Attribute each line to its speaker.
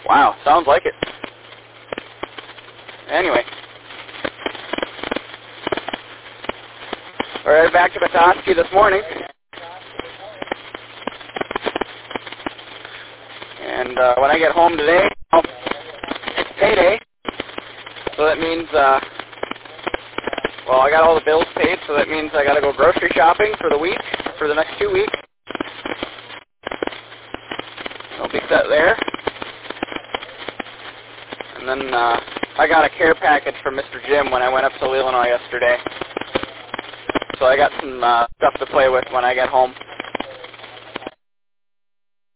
Speaker 1: Wow, sounds like it. Anyway. Alright, back to Petoskey this morning. And when I get home today, it's payday. So that means, well, I got all the bills paid, so that means I got to go grocery shopping for the week, for the next 2 weeks. I'll be set there. And then I got a care package from Mr. Jim when I went up to Illinois yesterday. So I got some stuff to play with when I get home.